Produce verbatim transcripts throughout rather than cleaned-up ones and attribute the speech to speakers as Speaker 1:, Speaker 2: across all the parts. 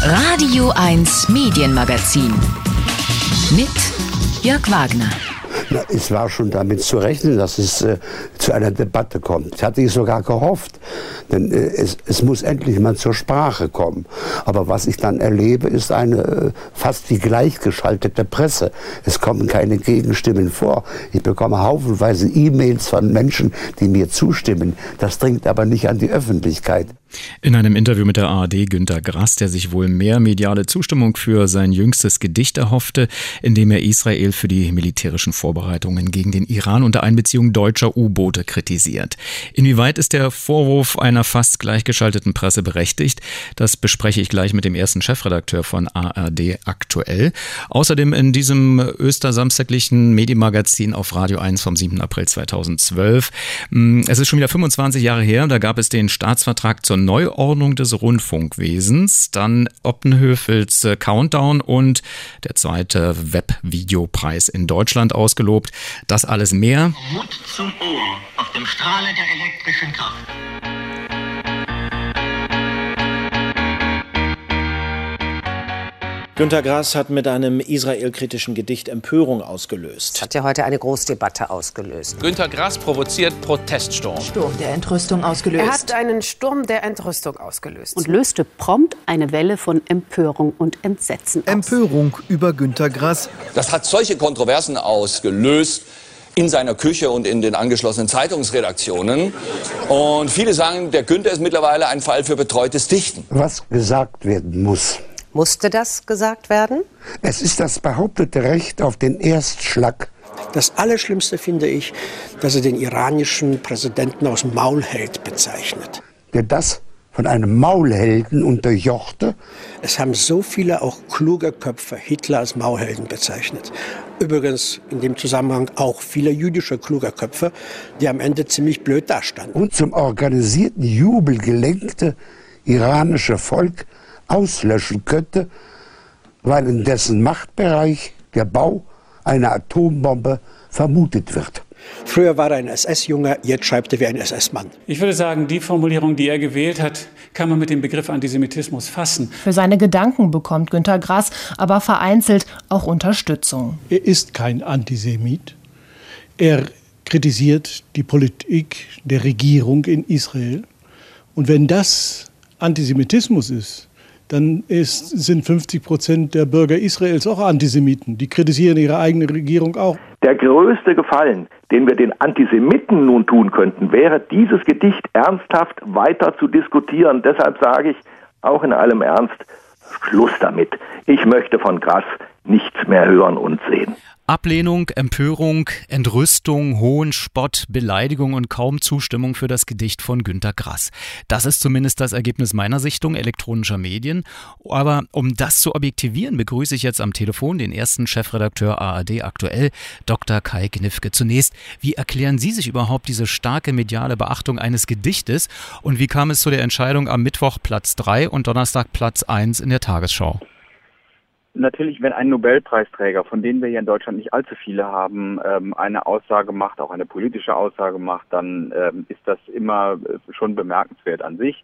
Speaker 1: Radio eins Medienmagazin mit Jörg Wagner.
Speaker 2: Na, es war schon damit zu rechnen, dass es äh, zu einer Debatte kommt. Das hatte ich sogar gehofft, denn äh, es, es muss endlich mal zur Sprache kommen. Aber was ich dann erlebe, ist eine äh, fast wie gleichgeschaltete Presse. Es kommen keine Gegenstimmen vor. Ich bekomme haufenweise E-Mails von Menschen, die mir zustimmen. Das dringt aber nicht an die Öffentlichkeit.
Speaker 3: In einem Interview mit der A R D Günter Grass, der sich wohl mehr mediale Zustimmung für sein jüngstes Gedicht erhoffte, in dem er Israel für die militärischen Vorbereitungen gegen den Iran unter Einbeziehung deutscher U-Boote kritisiert. Inwieweit ist der Vorwurf einer fast gleichgeschalteten Presse berechtigt? Das bespreche ich gleich mit dem ersten Chefredakteur von A R D Aktuell. Außerdem in diesem östersamstaglichen Medienmagazin auf Radio eins vom siebten April zweitausendzwölf. Es ist schon wieder fünfundzwanzig Jahre her, da gab es den Staatsvertrag zur Neuordnung des Rundfunkwesens, dann Optenhöfels Countdown und der zweite Webvideopreis in Deutschland ausgelobt. Das alles mehr.
Speaker 4: Mut zum Ohr auf dem Strahle der elektrischen Kraft.
Speaker 5: Günter Grass hat mit einem israelkritischen Gedicht Empörung ausgelöst.
Speaker 6: Das hat ja heute eine Großdebatte ausgelöst.
Speaker 7: Günter Grass provoziert Proteststurm.
Speaker 8: Sturm der Entrüstung ausgelöst.
Speaker 9: Er hat einen Sturm der Entrüstung ausgelöst.
Speaker 10: Und löste prompt eine Welle von Empörung und Entsetzen aus.
Speaker 11: Empörung über Günter Grass.
Speaker 12: Das hat solche Kontroversen ausgelöst in seiner Küche und in den angeschlossenen Zeitungsredaktionen. Und viele sagen, der Günter ist mittlerweile ein Fall für betreutes Dichten.
Speaker 2: Was gesagt werden muss.
Speaker 6: Musste das gesagt werden?
Speaker 2: Es ist das behauptete Recht auf den Erstschlag.
Speaker 13: Das Allerschlimmste finde ich, dass er den iranischen Präsidenten als Maulheld bezeichnet.
Speaker 2: Der das von einem Maulhelden unterjochte?
Speaker 13: Es haben so viele auch kluge Köpfe Hitler als Maulhelden bezeichnet. Übrigens in dem Zusammenhang auch viele jüdische kluge Köpfe, die am Ende ziemlich blöd dastanden.
Speaker 2: Und zum organisierten Jubel gelenkte iranische Volk auslöschen könnte, weil in dessen Machtbereich der Bau einer Atombombe vermutet wird.
Speaker 13: Früher war er ein S S-Junge, jetzt schreibt er wie ein S S-Mann.
Speaker 14: Ich würde sagen, die Formulierung, die er gewählt hat, kann man mit dem Begriff Antisemitismus fassen.
Speaker 15: Für seine Gedanken bekommt Günter Grass aber vereinzelt auch Unterstützung.
Speaker 16: Er ist kein Antisemit. Er kritisiert die Politik der Regierung in Israel. Und wenn das Antisemitismus ist, dann ist, sind fünfzig Prozent der Bürger Israels auch Antisemiten. Die kritisieren ihre eigene Regierung auch.
Speaker 17: Der größte Gefallen, den wir den Antisemiten nun tun könnten, wäre, dieses Gedicht ernsthaft weiter zu diskutieren. Deshalb sage ich auch in allem Ernst, Schluss damit. Ich möchte von Grass nichts mehr hören und sehen.
Speaker 3: Ablehnung, Empörung, Entrüstung, Hohn, Spott, Beleidigung und kaum Zustimmung für das Gedicht von Günter Grass. Das ist zumindest das Ergebnis meiner Sichtung elektronischer Medien. Aber um das zu objektivieren, begrüße ich jetzt am Telefon den ersten Chefredakteur A R D Aktuell, Doktor Kai Gnifke. Zunächst, wie erklären Sie sich überhaupt diese starke mediale Beachtung eines Gedichtes und wie kam es zu der Entscheidung am Mittwoch Platz drei und Donnerstag Platz eins in der Tagesschau?
Speaker 18: Natürlich, wenn ein Nobelpreisträger, von denen wir hier in Deutschland nicht allzu viele haben, eine Aussage macht, auch eine politische Aussage macht, dann ist das immer schon bemerkenswert an sich.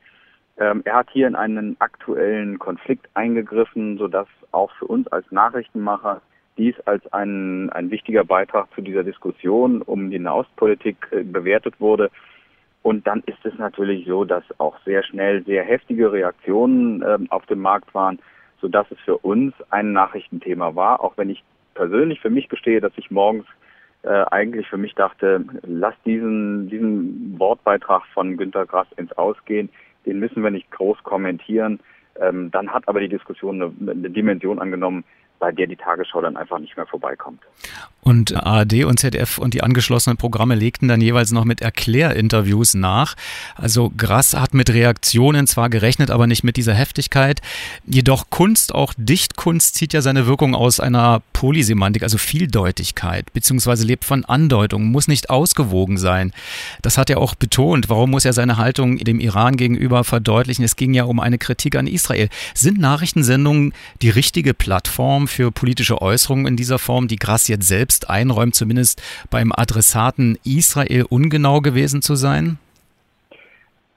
Speaker 18: Er hat hier in einen aktuellen Konflikt eingegriffen, sodass auch für uns als Nachrichtenmacher dies als ein, ein wichtiger Beitrag zu dieser Diskussion um die Nahostpolitik bewertet wurde. Und dann ist es natürlich so, dass auch sehr schnell sehr heftige Reaktionen auf dem Markt waren, sodass es für uns ein Nachrichtenthema war, auch wenn ich persönlich für mich gestehe, dass ich morgens äh, eigentlich für mich dachte, lass diesen, diesen Wortbeitrag von Günter Grass ins Ausgehen, den müssen wir nicht groß kommentieren. Ähm, dann hat aber die Diskussion eine, eine Dimension angenommen, bei der die Tagesschau dann einfach nicht mehr vorbeikommt.
Speaker 3: Und A R D und Z D F und die angeschlossenen Programme legten dann jeweils noch mit Erklärinterviews nach. Also Grass hat mit Reaktionen zwar gerechnet, aber nicht mit dieser Heftigkeit. Jedoch Kunst, auch Dichtkunst, zieht ja seine Wirkung aus einer Polysemantik, also Vieldeutigkeit, beziehungsweise lebt von Andeutung, muss nicht ausgewogen sein. Das hat er auch betont. Warum muss er seine Haltung dem Iran gegenüber verdeutlichen? Es ging ja um eine Kritik an Israel. Sind Nachrichtensendungen die richtige Plattform für politische Äußerungen in dieser Form, die Grass jetzt selbst einräumt, zumindest beim Adressaten Israel ungenau gewesen zu sein?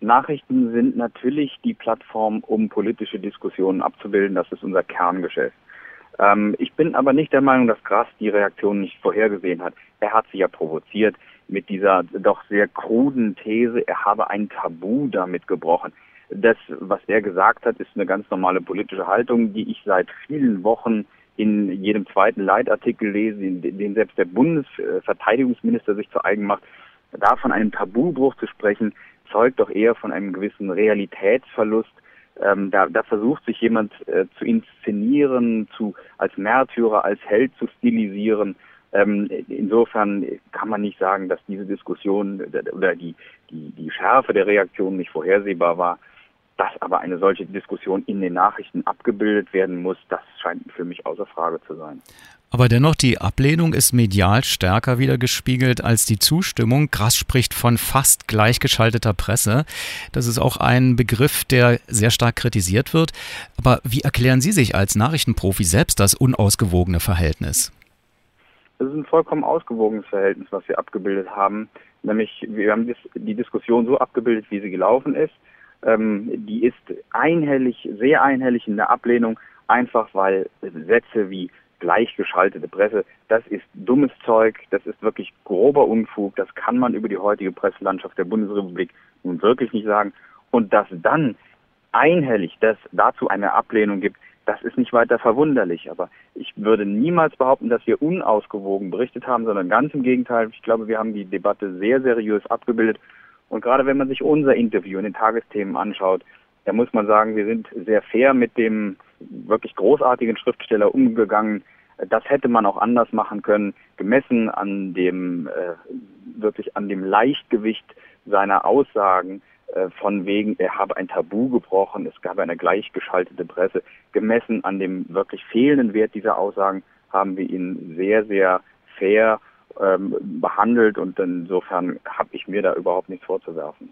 Speaker 18: Nachrichten sind natürlich die Plattform, um politische Diskussionen abzubilden. Das ist unser Kerngeschäft. Ähm, ich bin aber nicht der Meinung, dass Grass die Reaktion nicht vorhergesehen hat. Er hat sie ja provoziert mit dieser doch sehr kruden These, er habe ein Tabu damit gebrochen. Das, was er gesagt hat, ist eine ganz normale politische Haltung, die ich seit vielen Wochen in jedem zweiten Leitartikel lese, in dem selbst der Bundesverteidigungsminister sich zu eigen macht. Da von einem Tabubruch zu sprechen, zeugt doch eher von einem gewissen Realitätsverlust. Ähm, da, da versucht sich jemand äh, zu inszenieren, zu als Märtyrer, als Held zu stilisieren. Ähm, insofern kann man nicht sagen, dass diese Diskussion oder die, die, die Schärfe der Reaktion nicht vorhersehbar war. Dass aber eine solche Diskussion in den Nachrichten abgebildet werden muss, das scheint für mich außer Frage zu sein.
Speaker 3: Aber dennoch, die Ablehnung ist medial stärker wiedergespiegelt als die Zustimmung. Grass spricht von fast gleichgeschalteter Presse. Das ist auch ein Begriff, der sehr stark kritisiert wird. Aber wie erklären Sie sich als Nachrichtenprofi selbst das unausgewogene Verhältnis?
Speaker 18: Es ist ein vollkommen ausgewogenes Verhältnis, was wir abgebildet haben. Nämlich, wir haben die Diskussion so abgebildet, wie sie gelaufen ist. Ähm, die ist einhellig, sehr einhellig in der Ablehnung, einfach weil Sätze wie gleichgeschaltete Presse, das ist dummes Zeug, das ist wirklich grober Unfug, das kann man über die heutige Presselandschaft der Bundesrepublik nun wirklich nicht sagen. Und dass dann einhellig das dazu eine Ablehnung gibt, das ist nicht weiter verwunderlich. Aber ich würde niemals behaupten, dass wir unausgewogen berichtet haben, sondern ganz im Gegenteil. Ich glaube, wir haben die Debatte sehr seriös abgebildet. Und gerade wenn man sich unser Interview in den Tagesthemen anschaut, da muss man sagen, wir sind sehr fair mit dem wirklich großartigen Schriftsteller umgegangen. Das hätte man auch anders machen können, gemessen an dem äh, wirklich an dem Leichtgewicht seiner Aussagen, äh, von wegen, er habe ein Tabu gebrochen, es gab eine gleichgeschaltete Presse. Gemessen an dem wirklich fehlenden Wert dieser Aussagen haben wir ihn sehr, sehr fair ähm, behandelt und insofern habe ich mir da überhaupt nichts vorzuwerfen.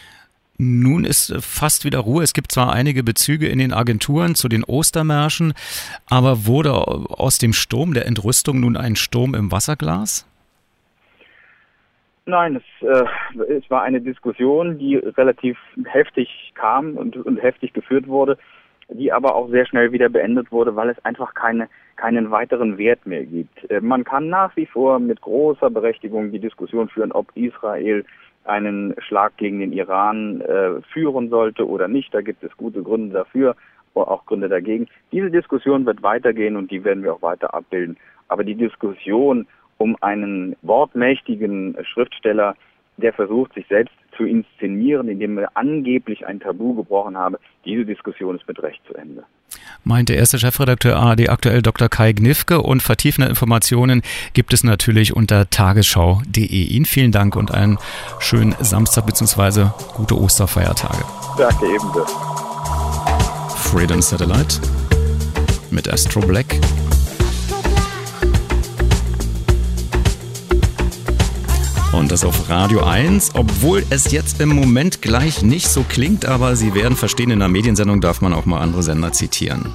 Speaker 3: Nun ist fast wieder Ruhe. Es gibt zwar einige Bezüge in den Agenturen zu den Ostermärschen, aber wurde aus dem Sturm der Entrüstung nun ein Sturm im Wasserglas?
Speaker 18: Nein, es, äh, es war eine Diskussion, die relativ heftig kam und, und heftig geführt wurde, die aber auch sehr schnell wieder beendet wurde, weil es einfach keine, keinen weiteren Wert mehr gibt. Äh, man kann nach wie vor mit großer Berechtigung die Diskussion führen, ob Israel einen Schlag gegen den Iran äh, führen sollte oder nicht. Da gibt es gute Gründe dafür, auch Gründe dagegen. Diese Diskussion wird weitergehen und die werden wir auch weiter abbilden. Aber die Diskussion um einen wortmächtigen Schriftsteller, der versucht, sich selbst zu inszenieren, indem er angeblich ein Tabu gebrochen habe, diese Diskussion ist mit Recht zu Ende.
Speaker 3: Meint der erste Chefredakteur A R D aktuell Doktor Kai Gnifke, und vertiefende Informationen gibt es natürlich unter tagesschau punkt de. Ihnen vielen Dank und einen schönen Samstag bzw. gute Osterfeiertage.
Speaker 18: Danke ebenso.
Speaker 3: Freedom Satellite mit Astro Black. Und das auf Radio eins, obwohl es jetzt im Moment gleich nicht so klingt, aber Sie werden verstehen, in einer Mediensendung darf man auch mal andere Sender zitieren.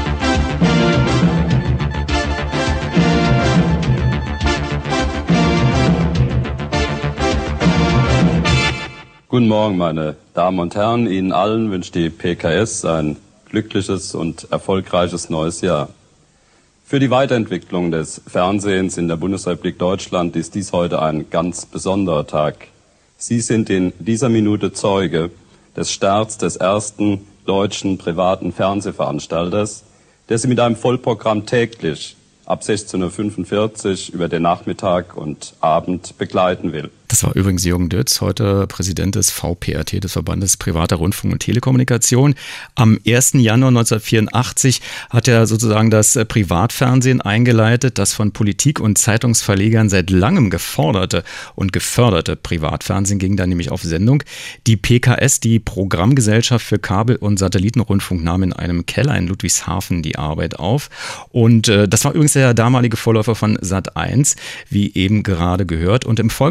Speaker 8: Guten Morgen, meine Damen und Herren. Ihnen allen wünscht die P K S ein glückliches und erfolgreiches neues Jahr. Für die Weiterentwicklung des Fernsehens in der Bundesrepublik Deutschland ist dies heute ein ganz besonderer Tag. Sie sind in dieser Minute Zeuge des Starts des ersten deutschen privaten Fernsehveranstalters, der Sie mit einem Vollprogramm täglich ab sechzehn Uhr fünfundvierzig über den Nachmittag und Abend begleiten will.
Speaker 3: Das war übrigens Jürgen Dütz, heute Präsident des V P R T, des Verbandes Privater Rundfunk und Telekommunikation. Am ersten Januar neunzehnhundertvierundachtzig hat er sozusagen das Privatfernsehen eingeleitet, das von Politik und Zeitungsverlegern seit langem geforderte und geförderte Privatfernsehen ging dann nämlich auf Sendung. Die P K S, die Programmgesellschaft für Kabel- und Satellitenrundfunk, nahm in einem Keller in Ludwigshafen die Arbeit auf. Und äh, das war übrigens der damalige Vorläufer von Sat eins, wie eben gerade gehört. Und im Folgenden soll es um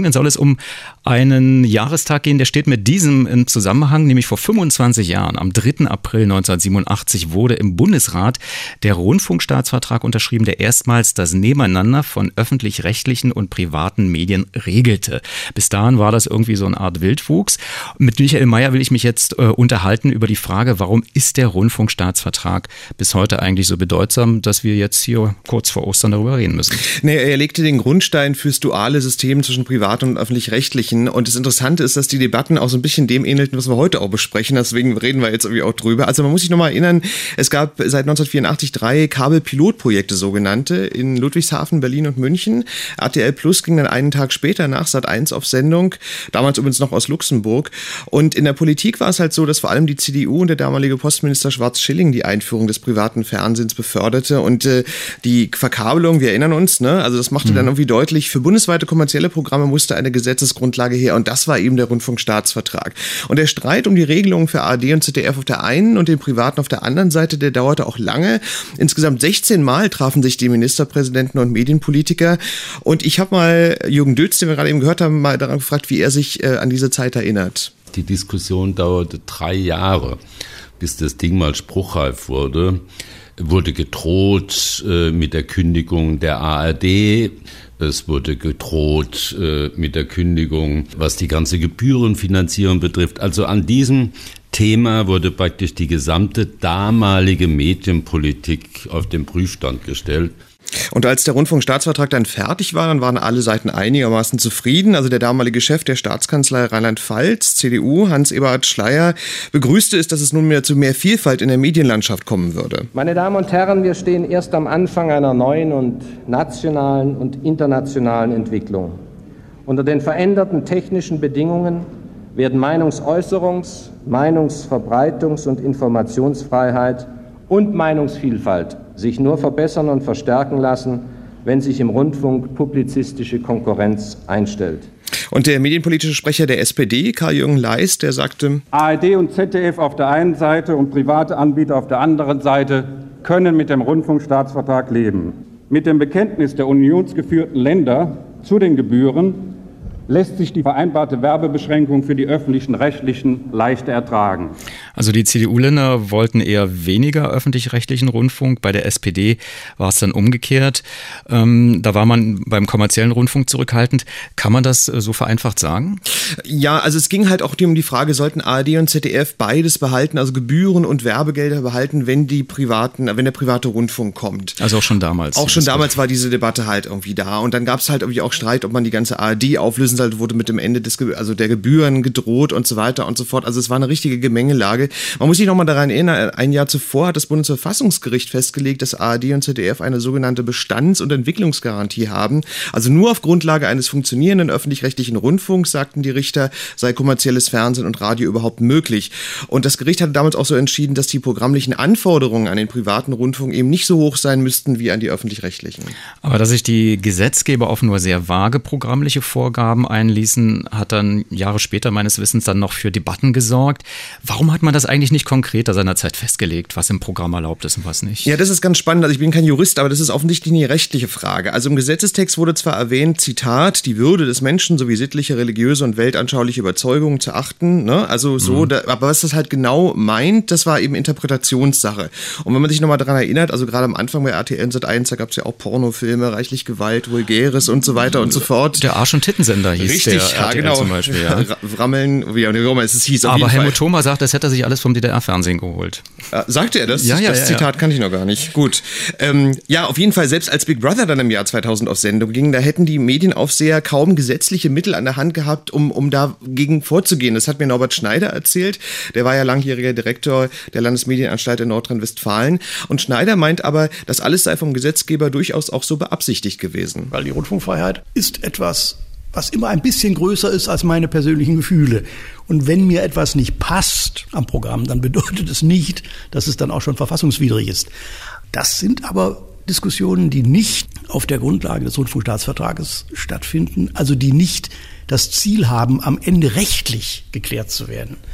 Speaker 3: um einen Jahrestag gehen, der steht mit diesem in Zusammenhang, nämlich vor fünfundzwanzig Jahren, am dritten April neunzehnhundertsiebenundachtzig wurde im Bundesrat der Rundfunkstaatsvertrag unterschrieben, der erstmals das Nebeneinander von öffentlich-rechtlichen und privaten Medien regelte. Bis dahin war das irgendwie so eine Art Wildwuchs. Mit Michael Mayer will ich mich jetzt äh, unterhalten über die Frage, warum ist der Rundfunkstaatsvertrag bis heute eigentlich so bedeutsam, dass wir jetzt hier kurz vor Ostern darüber reden müssen.
Speaker 19: Nee, er legte den Grundstein fürs duale System zwischen privat und öffentlich-rechtlichen. Und das Interessante ist, dass die Debatten auch so ein bisschen dem ähnelten, was wir heute auch besprechen. Deswegen reden wir jetzt irgendwie auch drüber. Also man muss sich nochmal erinnern, es gab seit neunzehnhundertvierundachtzig drei Kabelpilotprojekte, sogenannte, in Ludwigshafen, Berlin und München. R T L Plus ging dann einen Tag später nach Sat eins auf Sendung, damals übrigens noch aus Luxemburg. Und in der Politik war es halt so, dass vor allem die C D U und der damalige Postminister Schwarz-Schilling die Einführung des privaten Fernsehens beförderte. Und äh, die Verkabelung, wir erinnern uns, ne, also das machte mhm. dann irgendwie deutlich, für bundesweite kommerzielle Programme musste eine Gesetzesgrundlage her und das war eben der Rundfunkstaatsvertrag. Und der Streit um die Regelungen für A R D und Z D F auf der einen und den Privaten auf der anderen Seite, der dauerte auch lange. Insgesamt sechzehn Mal trafen sich die Ministerpräsidenten und Medienpolitiker und ich habe mal Jürgen Dötz, den wir gerade eben gehört haben, mal daran gefragt, wie er sich äh, an diese Zeit erinnert.
Speaker 20: Die Diskussion dauerte drei Jahre, bis das Ding mal spruchreif wurde. Wurde gedroht äh, mit der Kündigung der A R D. Es wurde gedroht äh, mit der Kündigung, was die ganze Gebührenfinanzierung betrifft. Also an diesem Thema wurde praktisch die gesamte damalige Medienpolitik auf den Prüfstand gestellt.
Speaker 19: Und als der Rundfunkstaatsvertrag dann fertig war, dann waren alle Seiten einigermaßen zufrieden. Also der damalige Chef der Staatskanzlei Rheinland-Pfalz, C D U, Hans-Eberhard Schleyer, begrüßte es, dass es nunmehr zu mehr Vielfalt in der Medienlandschaft kommen würde.
Speaker 21: Meine Damen und Herren, wir stehen erst am Anfang einer neuen und nationalen und internationalen Entwicklung. Unter den veränderten technischen Bedingungen werden Meinungsäußerungs-, Meinungsverbreitungs- und Informationsfreiheit und Meinungsvielfalt sich nur verbessern und verstärken lassen, wenn sich im Rundfunk publizistische Konkurrenz einstellt.
Speaker 19: Und der medienpolitische Sprecher der S P D, Karl-Jürgen Leis, der sagte:
Speaker 22: A R D und Z D F auf der einen Seite und private Anbieter auf der anderen Seite können mit dem Rundfunkstaatsvertrag leben. Mit dem Bekenntnis der unionsgeführten Länder zu den Gebühren lässt sich die vereinbarte Werbebeschränkung für die öffentlichen Rechtlichen leicht ertragen.
Speaker 3: Also die C D U-Länder wollten eher weniger öffentlich-rechtlichen Rundfunk. Bei der S P D war es dann umgekehrt. Ähm, da war man beim kommerziellen Rundfunk zurückhaltend. Kann man das so vereinfacht sagen?
Speaker 19: Ja, also es ging halt auch um die Frage, sollten A R D und Z D F beides behalten, also Gebühren und Werbegelder behalten, wenn die privaten, wenn der private Rundfunk kommt.
Speaker 3: Also auch schon damals.
Speaker 19: Auch schon damals war diese Debatte halt irgendwie da. Und dann gab es halt irgendwie auch Streit, ob man die ganze A R D auflösen sollte, wurde mit dem Ende des, also der Gebühren gedroht und so weiter und so fort. Also es war eine richtige Gemengelage. Man muss sich nochmal daran erinnern, ein Jahr zuvor hat das Bundesverfassungsgericht festgelegt, dass A R D und Z D F eine sogenannte Bestands- und Entwicklungsgarantie haben. Also nur auf Grundlage eines funktionierenden öffentlich-rechtlichen Rundfunks, sagten die Richter, sei kommerzielles Fernsehen und Radio überhaupt möglich. Und das Gericht hatte damals auch so entschieden, dass die programmlichen Anforderungen an den privaten Rundfunk eben nicht so hoch sein müssten wie an die öffentlich-rechtlichen.
Speaker 3: Aber dass sich die Gesetzgeber auf nur sehr vage programmliche Vorgaben einließen, hat dann Jahre später meines Wissens dann noch für Debatten gesorgt. Warum hat man das eigentlich nicht konkreter seinerzeit festgelegt, was im Programm erlaubt ist und was nicht?
Speaker 19: Ja, das ist ganz spannend. Also ich bin kein Jurist, aber das ist offensichtlich eine rechtliche Frage. Also im Gesetzestext wurde zwar erwähnt, Zitat, die Würde des Menschen sowie sittliche, religiöse und weltanschauliche Überzeugungen zu achten. Ne? Also so, mhm. da, aber was das halt genau meint, das war eben Interpretationssache. Und wenn man sich nochmal daran erinnert, also gerade am Anfang bei R T L und Sat eins, da gab es ja auch Pornofilme, reichlich Gewalt, Vulgäres und so weiter und so fort.
Speaker 3: Der Arsch- und Tittensender hieß
Speaker 19: Richtig,
Speaker 3: der
Speaker 19: ja,
Speaker 3: R T L
Speaker 19: genau.
Speaker 3: Zum Beispiel, ja.
Speaker 19: Rammeln, wie auch immer es hieß. Auf
Speaker 3: Aber
Speaker 19: jeden
Speaker 3: Helmut
Speaker 19: Fall.
Speaker 3: Thoma sagt, das hätte er sich alles vom D D R-Fernsehen geholt.
Speaker 19: Äh, sagte er das?
Speaker 3: Ja, ja,
Speaker 19: das
Speaker 3: ja,
Speaker 19: Zitat
Speaker 3: ja.
Speaker 19: kannte ich noch gar nicht. Gut. Ähm, ja, auf jeden Fall, selbst als Big Brother dann im Jahr zweitausend auf Sendung ging, da hätten die Medienaufseher kaum gesetzliche Mittel an der Hand gehabt, um, um dagegen vorzugehen. Das hat mir Norbert Schneider erzählt. Der war ja langjähriger Direktor der Landesmedienanstalt in Nordrhein-Westfalen. Und Schneider meint aber, das alles sei vom Gesetzgeber durchaus auch so beabsichtigt gewesen.
Speaker 23: Weil die Rundfunkfreiheit ist etwas, was immer ein bisschen größer ist als meine persönlichen Gefühle. Und wenn mir etwas nicht passt am Programm, dann bedeutet es nicht, dass es dann auch schon verfassungswidrig ist. Das sind aber Diskussionen, die nicht auf der Grundlage des Rundfunkstaatsvertrages stattfinden, also die nicht das Ziel haben, am Ende rechtlich geklärt zu werden.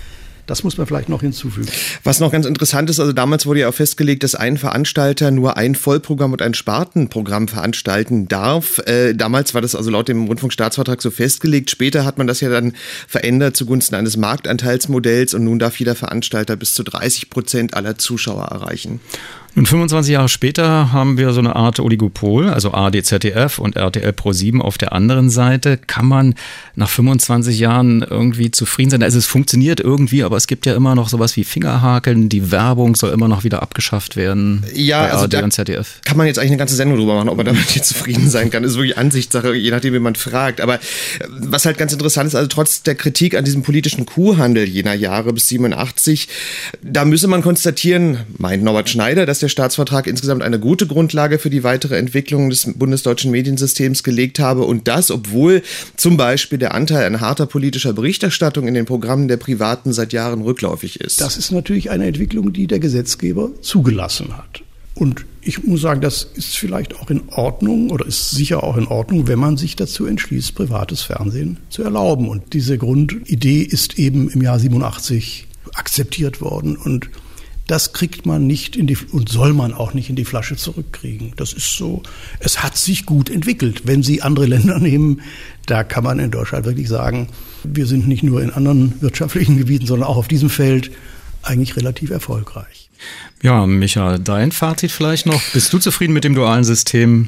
Speaker 23: Das muss man vielleicht noch hinzufügen.
Speaker 19: Was noch ganz interessant ist, also damals wurde ja auch festgelegt, dass ein Veranstalter nur ein Vollprogramm und ein Spartenprogramm veranstalten darf. Äh, damals war das also laut dem Rundfunkstaatsvertrag so festgelegt. Später hat man das ja dann verändert zugunsten eines Marktanteilsmodells und nun darf jeder Veranstalter bis zu dreißig Prozent aller Zuschauer erreichen.
Speaker 3: Nun fünfundzwanzig Jahre später haben wir so eine Art Oligopol, also A R D, Z D F und R T L Pro sieben auf der anderen Seite. Kann man nach fünfundzwanzig Jahren irgendwie zufrieden sein? Also es funktioniert irgendwie, aber es gibt ja immer noch sowas wie Fingerhakeln. Die Werbung soll immer noch wieder abgeschafft werden
Speaker 19: ja,
Speaker 3: bei
Speaker 19: also
Speaker 3: A R D
Speaker 19: da
Speaker 3: und Z D F.
Speaker 19: Kann man jetzt eigentlich eine ganze Sendung drüber machen, ob man damit nicht zufrieden sein kann. Das ist wirklich Ansichtssache, je nachdem, wie man fragt. Aber was halt ganz interessant ist, also trotz der Kritik an diesem politischen Kuhhandel jener Jahre bis siebenundachtzig, da müsse man konstatieren, meint Norbert Schneider, dass der Staatsvertrag insgesamt eine gute Grundlage für die weitere Entwicklung des bundesdeutschen Mediensystems gelegt habe und das, obwohl zum Beispiel der Anteil an harter politischer Berichterstattung in den Programmen der Privaten seit Jahren rückläufig ist.
Speaker 23: Das ist natürlich eine Entwicklung, die der Gesetzgeber zugelassen hat. Und ich muss sagen, das ist vielleicht auch in Ordnung oder ist sicher auch in Ordnung, wenn man sich dazu entschließt, privates Fernsehen zu erlauben. Und diese Grundidee ist eben im Jahr siebenundachtzig akzeptiert worden und das kriegt man nicht in die und soll man auch nicht in die Flasche zurückkriegen. Das ist so. Es hat sich gut entwickelt. Wenn Sie andere Länder nehmen, da kann man in Deutschland wirklich sagen, wir sind nicht nur in anderen wirtschaftlichen Gebieten, sondern auch auf diesem Feld eigentlich relativ erfolgreich.
Speaker 3: Ja, Micha, dein Fazit vielleicht noch. Bist du zufrieden mit dem dualen System?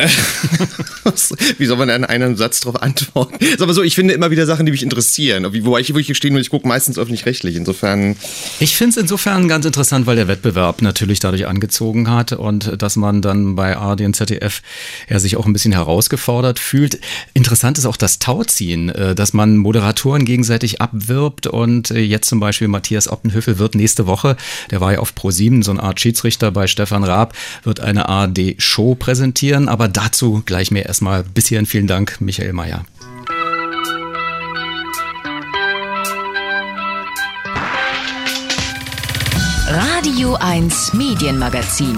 Speaker 19: Wie soll man in einem Satz darauf antworten? Ist aber so, ich finde immer wieder Sachen, die mich interessieren. Wobei ich wirklich stehen will, ich gucke meistens öffentlich-rechtlich. Insofern.
Speaker 3: Ich finde es insofern ganz interessant, weil der Wettbewerb natürlich dadurch angezogen hat und dass man dann bei A R D und Z D F ja sich auch ein bisschen herausgefordert fühlt. Interessant ist auch das Tauziehen, dass man Moderatoren gegenseitig abwirbt und jetzt zum Beispiel Matthias Optenhöfel wird nächste Woche, der war ja auf Pro sieben, so eine Art Schiedsrichter bei Stefan Raab, wird eine A R D-Show präsentieren, aber dazu gleich mehr erstmal bis hierhin. Vielen Dank, Michael Mayer.
Speaker 1: Radio eins Medienmagazin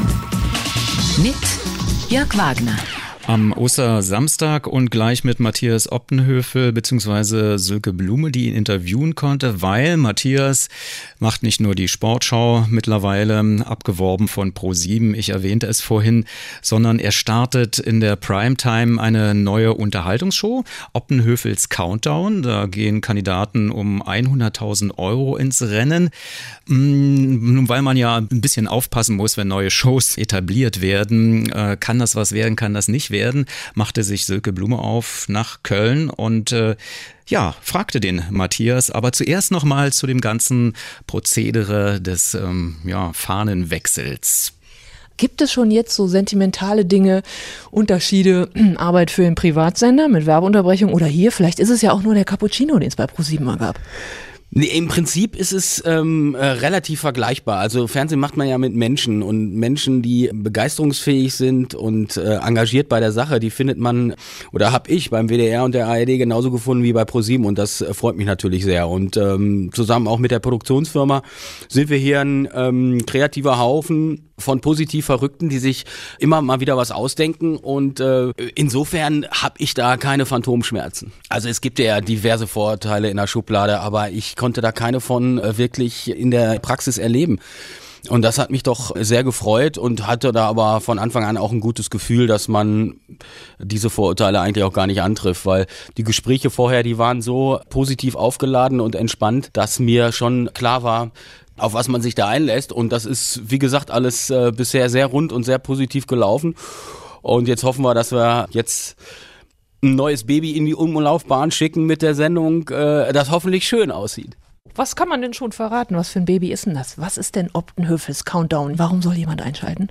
Speaker 1: mit Jörg Wagner.
Speaker 3: Am Ostersamstag und gleich mit Matthias Optenhöfel bzw. Silke Blume, die ihn interviewen konnte, weil Matthias macht nicht nur die Sportschau mittlerweile, abgeworben von Pro sieben, ich erwähnte es vorhin, sondern er startet in der Primetime eine neue Unterhaltungsshow, Optenhöfels Countdown. Da gehen Kandidaten um hunderttausend Euro ins Rennen. Nun, weil man ja ein bisschen aufpassen muss, wenn neue Shows etabliert werden, kann das was werden, kann das nicht werden. werden, machte sich Silke Blume auf nach Köln und äh, ja, fragte den Matthias, aber zuerst nochmal zu dem ganzen Prozedere des ähm, ja, Fahnenwechsels.
Speaker 4: Gibt es schon jetzt so sentimentale Dinge, Unterschiede, Arbeit für den Privatsender mit Werbeunterbrechung oder hier? Vielleicht ist es ja auch nur der Cappuccino, den es bei Pro sieben mal gab.
Speaker 5: Nee, im Prinzip ist es ähm, äh, relativ vergleichbar. Also Fernsehen macht man ja mit Menschen und Menschen, die begeisterungsfähig sind und äh, engagiert bei der Sache, die findet man oder habe ich beim W D R und der A R D genauso gefunden wie bei Pro sieben und das äh, freut mich natürlich sehr. Und ähm, zusammen auch mit der Produktionsfirma sind wir hier ein ähm, kreativer Haufen von positiv Verrückten, die sich immer mal wieder was ausdenken und äh, insofern habe ich da keine Phantomschmerzen. Also es gibt ja diverse Vorurteile in der Schublade, aber ich konnte da keine von äh, wirklich in der Praxis erleben. Und das hat mich doch sehr gefreut und hatte da aber von Anfang an auch ein gutes Gefühl, dass man diese Vorurteile eigentlich auch gar nicht antrifft, weil die Gespräche vorher, die waren so positiv aufgeladen und entspannt, dass mir schon klar war, auf was man sich da einlässt und das ist, wie gesagt, alles äh, bisher sehr rund und sehr positiv gelaufen und jetzt hoffen wir, dass wir jetzt ein neues Baby in die Umlaufbahn schicken mit der Sendung, äh, das hoffentlich schön aussieht.
Speaker 4: Was kann man denn schon verraten? Was für ein Baby ist denn das? Was ist denn Optenhöfels Countdown? Warum soll jemand einschalten?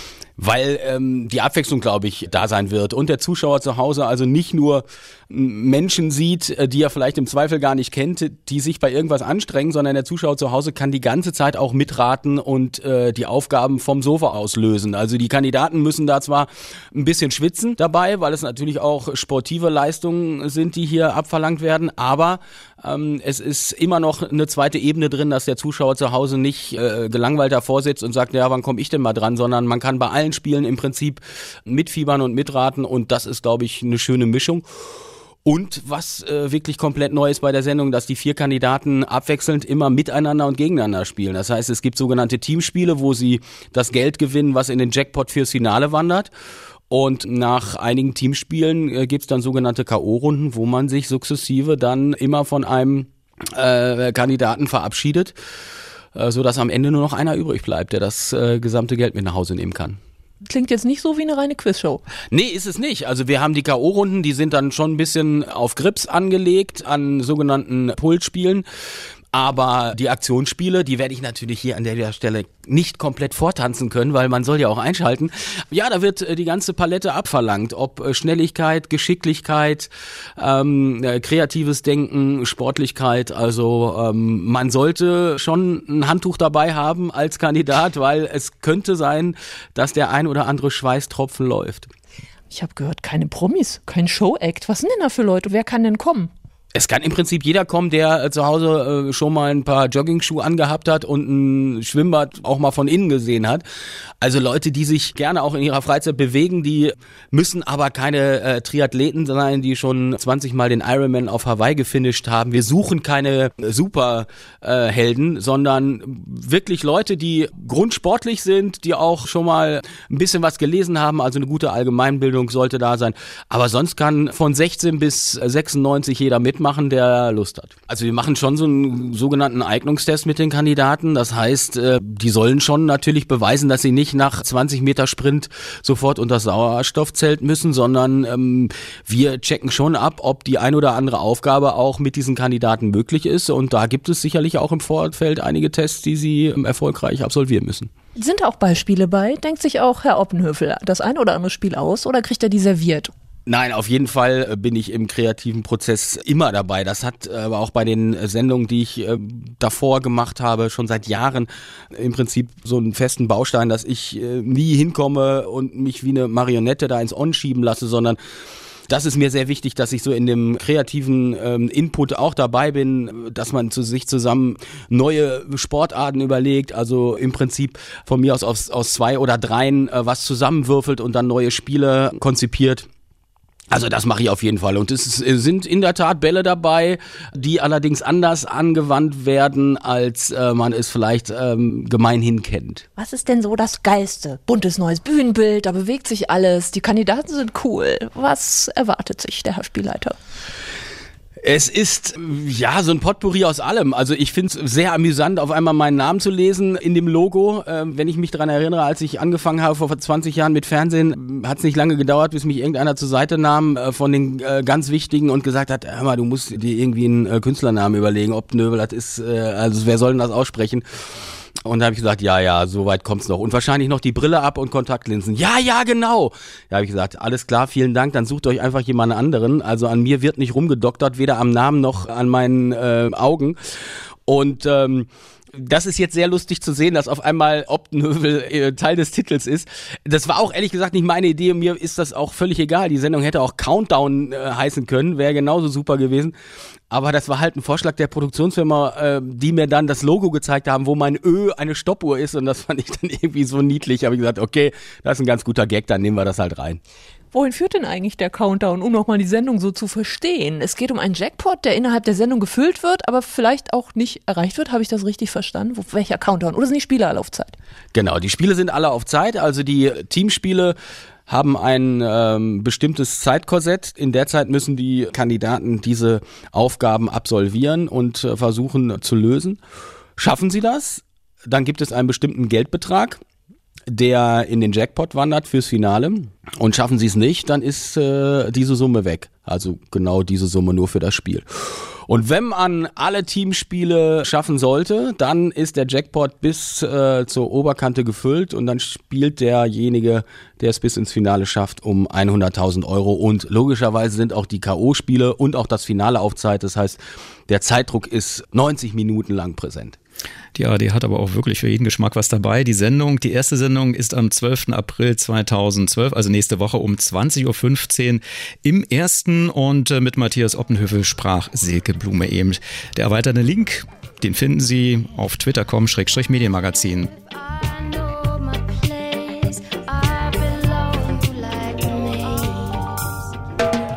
Speaker 5: Weil ähm, die Abwechslung, glaube ich, da sein wird und der Zuschauer zu Hause also nicht nur Menschen sieht, die er vielleicht im Zweifel gar nicht kennt, die sich bei irgendwas anstrengen, sondern der Zuschauer zu Hause kann die ganze Zeit auch mitraten und äh, die Aufgaben vom Sofa aus lösen. Also die Kandidaten müssen da zwar ein bisschen schwitzen dabei, weil es natürlich auch sportive Leistungen sind, die hier abverlangt werden, aber ähm, es ist immer noch eine zweite Ebene drin, dass der Zuschauer zu Hause nicht äh, gelangweilt davor sitzt und sagt, ja, wann komme ich denn mal dran, sondern man kann bei allen Spielen im Prinzip mitfiebern und mitraten und das ist, glaube ich, eine schöne Mischung. Und was äh, wirklich komplett neu ist bei der Sendung, dass die vier Kandidaten abwechselnd immer miteinander und gegeneinander spielen. Das heißt, es gibt sogenannte Teamspiele, wo sie das Geld gewinnen, was in den Jackpot fürs Finale wandert. Und nach einigen Teamspielen äh, gibt es dann sogenannte K O-Runden, wo man sich sukzessive dann immer von einem äh, Kandidaten verabschiedet, äh, sodass am Ende nur noch einer übrig bleibt, der das äh, gesamte Geld mit nach Hause nehmen kann.
Speaker 4: Klingt jetzt nicht so wie eine reine Quizshow.
Speaker 5: Nee, ist es nicht. Also wir haben die K O-Runden, die sind dann schon ein bisschen auf Grips angelegt, an sogenannten Pulsspielen. Aber die Aktionsspiele, die werde ich natürlich hier an der Stelle nicht komplett vortanzen können, weil man soll ja auch einschalten. Ja, da wird die ganze Palette abverlangt, ob Schnelligkeit, Geschicklichkeit, ähm, kreatives Denken, Sportlichkeit. Also ähm, man sollte schon ein Handtuch dabei haben als Kandidat, weil es könnte sein, dass der ein oder andere Schweißtropfen läuft.
Speaker 4: Ich habe gehört, keine Promis, kein Show-Act. Was sind denn da für Leute? Wer kann denn kommen?
Speaker 5: Es kann im Prinzip jeder kommen, der äh, zu Hause äh, schon mal ein paar Jogging-Schuhe angehabt hat und ein Schwimmbad auch mal von innen gesehen hat. Also Leute, die sich gerne auch in ihrer Freizeit bewegen, die müssen aber keine äh, Triathleten sein, die schon zwanzig Mal den Ironman auf Hawaii gefinisht haben. Wir suchen keine äh, Superhelden, äh, sondern wirklich Leute, die grundsportlich sind, die auch schon mal ein bisschen was gelesen haben. Also eine gute Allgemeinbildung sollte da sein. Aber sonst kann von sechzehn bis sechsundneunzig jeder mitmachen, der Lust hat. Also wir machen schon so einen sogenannten Eignungstest mit den Kandidaten. Das heißt, die sollen schon natürlich beweisen, dass sie nicht nach zwanzig Meter Sprint sofort unter das Sauerstoffzelt müssen, sondern ähm, wir checken schon ab, ob die ein oder andere Aufgabe auch mit diesen Kandidaten möglich ist. Und da gibt es sicherlich auch im Vorfeld einige Tests, die sie ähm, erfolgreich absolvieren müssen.
Speaker 4: Sind da auch Beispiele bei? Denkt sich auch Herr Oppenhövel das ein oder andere Spiel aus oder kriegt er die serviert?
Speaker 5: Nein, auf jeden Fall bin ich im kreativen Prozess immer dabei. Das hat aber auch bei den Sendungen, die ich äh, davor gemacht habe, schon seit Jahren im Prinzip so einen festen Baustein, dass ich äh, nie hinkomme und mich wie eine Marionette da ins On schieben lasse, sondern das ist mir sehr wichtig, dass ich so in dem kreativen ähm, Input auch dabei bin, dass man zu sich zusammen neue Sportarten überlegt, also im Prinzip von mir aus aus, aus zwei oder dreien äh, was zusammenwürfelt und dann neue Spiele konzipiert. Also das mache ich auf jeden Fall und es sind in der Tat Bälle dabei, die allerdings anders angewandt werden, als äh, man es vielleicht ähm, gemeinhin kennt.
Speaker 4: Was ist denn so das Geilste? Buntes neues Bühnenbild, da bewegt sich alles, die Kandidaten sind cool. Was erwartet sich der Herr Spielleiter?
Speaker 5: Es ist, ja, so ein Potpourri aus allem. Also ich finde es sehr amüsant, auf einmal meinen Namen zu lesen in dem Logo. Ähm, wenn ich mich daran erinnere, als ich angefangen habe vor zwanzig Jahren mit Fernsehen, hat es nicht lange gedauert, bis mich irgendeiner zur Seite nahm äh, von den äh, ganz Wichtigen und gesagt hat, hör mal, du musst dir irgendwie einen äh, Künstlernamen überlegen. Oppenhövel, das ist, äh, also wer soll denn das aussprechen? Und da habe ich gesagt, ja, ja, so weit kommt's noch. Und wahrscheinlich noch die Brille ab und Kontaktlinsen. Ja, ja, genau. Da habe ich gesagt, alles klar, vielen Dank, dann sucht euch einfach jemand anderen. Also an mir wird nicht rumgedoktert, weder am Namen noch an meinen äh, Augen. Und ähm, das ist jetzt sehr lustig zu sehen, dass auf einmal Oppenhövel äh, Teil des Titels ist. Das war auch ehrlich gesagt nicht meine Idee. Mir ist das auch völlig egal. Die Sendung hätte auch Countdown äh, heißen können, wäre genauso super gewesen. Aber das war halt ein Vorschlag der Produktionsfirma, äh, die mir dann das Logo gezeigt haben, wo mein Ö eine Stoppuhr ist. Und das fand ich dann irgendwie so niedlich. Habe ich gesagt, okay, das ist ein ganz guter Gag, dann nehmen wir das halt rein.
Speaker 4: Wohin führt denn eigentlich der Countdown, um nochmal die Sendung so zu verstehen? Es geht um einen Jackpot, der innerhalb der Sendung gefüllt wird, aber vielleicht auch nicht erreicht wird. Habe ich das richtig verstanden? Wo, welcher Countdown? Oder sind die Spiele alle auf Zeit?
Speaker 5: Genau, die Spiele sind alle auf Zeit. Also die Teamspiele haben ein ähm, bestimmtes Zeitkorsett. In der Zeit müssen die Kandidaten diese Aufgaben absolvieren und äh, versuchen zu lösen. Schaffen sie das, dann gibt es einen bestimmten Geldbetrag, der in den Jackpot wandert fürs Finale. Und schaffen sie es nicht, dann ist äh, diese Summe weg. Also genau diese Summe nur für das Spiel. Und wenn man alle Teamspiele schaffen sollte, dann ist der Jackpot bis äh, zur Oberkante gefüllt und dann spielt derjenige, der es bis ins Finale schafft, um hunderttausend Euro. Und logischerweise sind auch die K O-Spiele und auch das Finale auf Zeit. Das heißt, der Zeitdruck ist neunzig Minuten lang präsent.
Speaker 3: Die A R D hat aber auch wirklich für jeden Geschmack was dabei. Die Sendung, die erste Sendung ist am zwölften April zweitausendzwölf, also nächste Woche um zwanzig Uhr fünfzehn im ersten. Und mit Matthias Oppenhövel sprach Silke Blume eben. Der erweiterte Link, den finden Sie auf twitter punkt com Schrägstrich Medienmagazin.
Speaker 7: Radio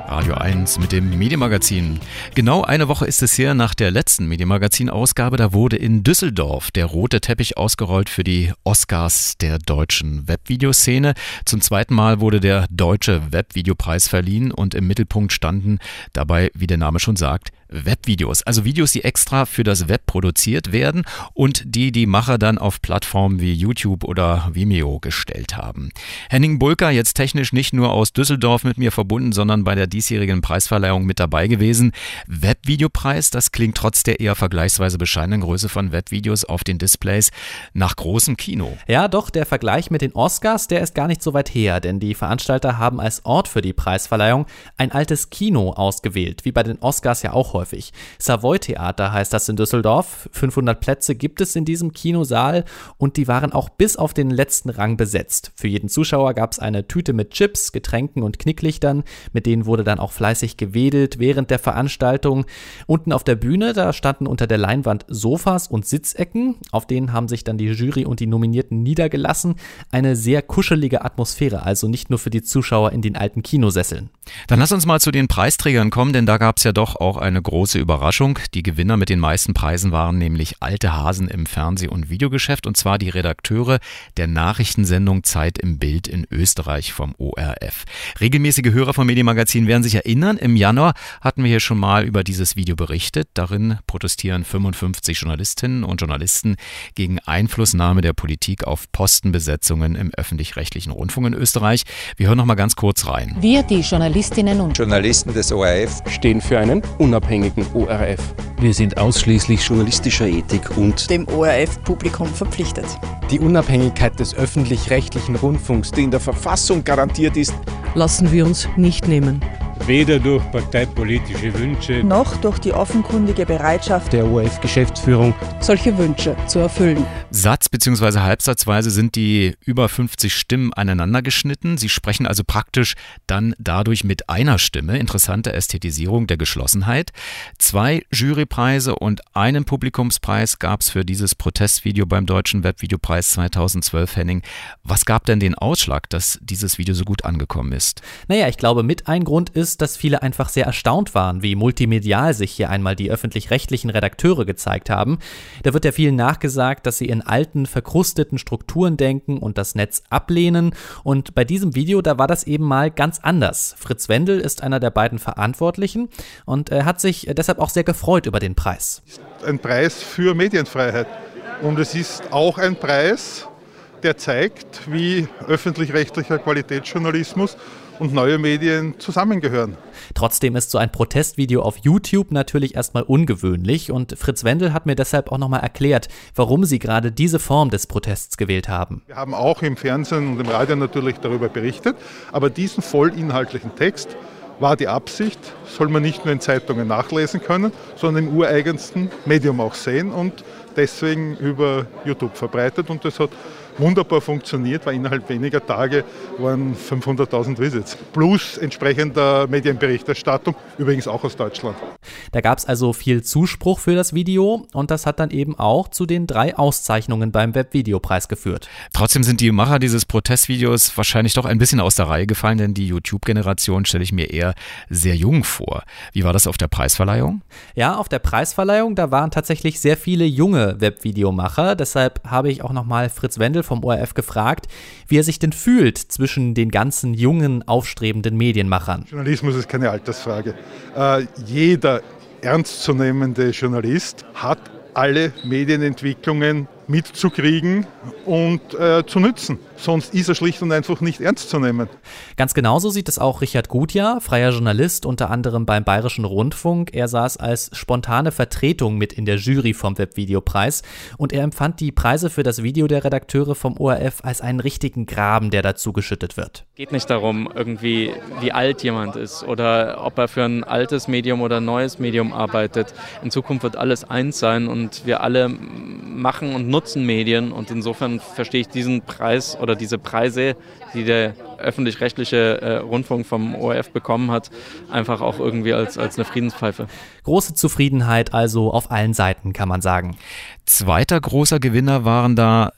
Speaker 3: eins mit dem Medienmagazin. Genau eine Woche ist es her nach der letzten Medienmagazin-Ausgabe. Da wurde in Düsseldorf der rote Teppich ausgerollt für die Oscars der deutschen Webvideoszene. Zum zweiten Mal wurde der Deutsche Webvideopreis verliehen und im Mittelpunkt standen dabei, wie der Name schon sagt, Webvideos, also Videos, die extra für das Web produziert werden und die die Macher dann auf Plattformen wie YouTube oder Vimeo gestellt haben. Henning Bulka, jetzt technisch nicht nur aus Düsseldorf mit mir verbunden, sondern bei der diesjährigen Preisverleihung mit dabei gewesen. Webvideopreis, das klingt trotz der eher vergleichsweise bescheidenen Größe von Webvideos auf den Displays nach großem Kino.
Speaker 7: Ja, doch, der Vergleich mit den Oscars, der ist gar nicht so weit her, denn die Veranstalter haben als Ort für die Preisverleihung ein altes Kino ausgewählt, wie bei den Oscars ja auch häufig. Savoy Theater heißt das in Düsseldorf. fünfhundert Plätze gibt es in diesem Kinosaal und die waren auch bis auf den letzten Rang besetzt. Für jeden Zuschauer gab es eine Tüte mit Chips, Getränken und Knicklichtern. Mit denen wurde dann auch fleißig gewedelt während der Veranstaltung. Unten auf der Bühne, da standen unter der Leinwand Sofas und Sitzecken. Auf denen haben sich dann die Jury und die Nominierten niedergelassen. Eine sehr kuschelige Atmosphäre, also nicht nur für die Zuschauer in den alten Kinosesseln.
Speaker 3: Dann lass uns mal zu den Preisträgern kommen, denn da gab es ja doch auch eine große Überraschung. Die Gewinner mit den meisten Preisen waren nämlich alte Hasen im Fernseh- und Videogeschäft, und zwar die Redakteure der Nachrichtensendung Zeit im Bild in Österreich vom O R F. Regelmäßige Hörer vom Medienmagazin werden sich erinnern, im Januar hatten wir hier schon mal über dieses Video berichtet. Darin protestieren fünfundfünfzig Journalistinnen und Journalisten gegen Einflussnahme der Politik auf Postenbesetzungen im öffentlich-rechtlichen Rundfunk in Österreich. Wir hören noch mal ganz kurz rein.
Speaker 9: Wir, die Journalistinnen und
Speaker 10: Journalisten des O R F,
Speaker 24: stehen für einen unabhängigen O R F.
Speaker 25: Wir sind ausschließlich journalistischer Ethik und
Speaker 26: dem O R F-Publikum verpflichtet.
Speaker 24: Die Unabhängigkeit des öffentlich-rechtlichen Rundfunks, die in der Verfassung garantiert ist,
Speaker 26: lassen wir uns nicht nehmen.
Speaker 27: Weder durch parteipolitische Wünsche
Speaker 26: noch durch die offenkundige Bereitschaft
Speaker 24: der O R F-Geschäftsführung,
Speaker 26: solche Wünsche zu erfüllen.
Speaker 3: Satz- bzw. halbsatzweise sind die über fünfzig Stimmen aneinander geschnitten. Sie sprechen also praktisch dann dadurch mit einer Stimme. Interessante Ästhetisierung der Geschlossenheit. Zwei Jurypreise und einen Publikumspreis gab es für dieses Protestvideo beim Deutschen Webvideopreis zweitausendzwölf, Henning. Was gab denn den Ausschlag, dass dieses Video so gut angekommen ist?
Speaker 7: Naja, ich glaube, mit ein Grund ist, dass viele einfach sehr erstaunt waren, wie multimedial sich hier einmal die öffentlich-rechtlichen Redakteure gezeigt haben. Da wird ja vielen nachgesagt, dass sie in alten, verkrusteten Strukturen denken und das Netz ablehnen. Und bei diesem Video, da war das eben mal ganz anders. Fritz Wendel ist einer der beiden Verantwortlichen und er hat sich deshalb auch sehr gefreut über den Preis.
Speaker 28: Ein Preis für Medienfreiheit. Und es ist auch ein Preis, der zeigt, wie öffentlich-rechtlicher Qualitätsjournalismus und neue Medien zusammengehören.
Speaker 7: Trotzdem ist so ein Protestvideo auf YouTube natürlich erstmal ungewöhnlich und Fritz Wendel hat mir deshalb auch nochmal erklärt, warum sie gerade diese Form des Protests gewählt haben.
Speaker 28: Wir haben auch im Fernsehen und im Radio natürlich darüber berichtet, aber diesen vollinhaltlichen Text war die Absicht, soll man nicht nur in Zeitungen nachlesen können, sondern im ureigensten Medium auch sehen und deswegen über YouTube verbreitet, und das hat wunderbar funktioniert, weil innerhalb weniger Tage waren fünfhunderttausend Visits. Plus entsprechender Medienberichterstattung, übrigens auch aus Deutschland.
Speaker 7: Da gab es also viel Zuspruch für das Video und das hat dann eben auch zu den drei Auszeichnungen beim Webvideopreis geführt.
Speaker 3: Trotzdem sind die Macher dieses Protestvideos wahrscheinlich doch ein bisschen aus der Reihe gefallen, denn die YouTube-Generation stelle ich mir eher sehr jung vor. Wie war das auf der Preisverleihung?
Speaker 7: Ja, auf der Preisverleihung, da waren tatsächlich sehr viele junge Webvideomacher. Deshalb habe ich auch nochmal Fritz Wendel vom O R F gefragt, wie er sich denn fühlt zwischen den ganzen jungen, aufstrebenden Medienmachern.
Speaker 28: Journalismus ist keine Altersfrage. Äh, jeder ernstzunehmende Journalist hat alle Medienentwicklungen mitzukriegen und äh, zu nützen. Sonst ist er schlicht und einfach nicht ernst zu nehmen.
Speaker 7: Ganz genauso sieht es auch Richard Gutjahr, freier Journalist, unter anderem beim Bayerischen Rundfunk. Er saß als spontane Vertretung mit in der Jury vom Webvideopreis und er empfand die Preise für das Video der Redakteure vom O R F als einen richtigen Graben, der dazu geschüttet wird.
Speaker 29: Es geht nicht darum, irgendwie wie alt jemand ist oder ob er für ein altes Medium oder ein neues Medium arbeitet. In Zukunft wird alles eins sein und wir alle machen und nutzen Medien und insofern verstehe ich diesen Preis oder diese Preise, die der öffentlich-rechtliche äh, Rundfunk vom O R F bekommen hat, einfach auch irgendwie als, als eine Friedenspfeife.
Speaker 7: Große Zufriedenheit also auf allen Seiten, kann man sagen.
Speaker 3: Zweiter großer Gewinner waren da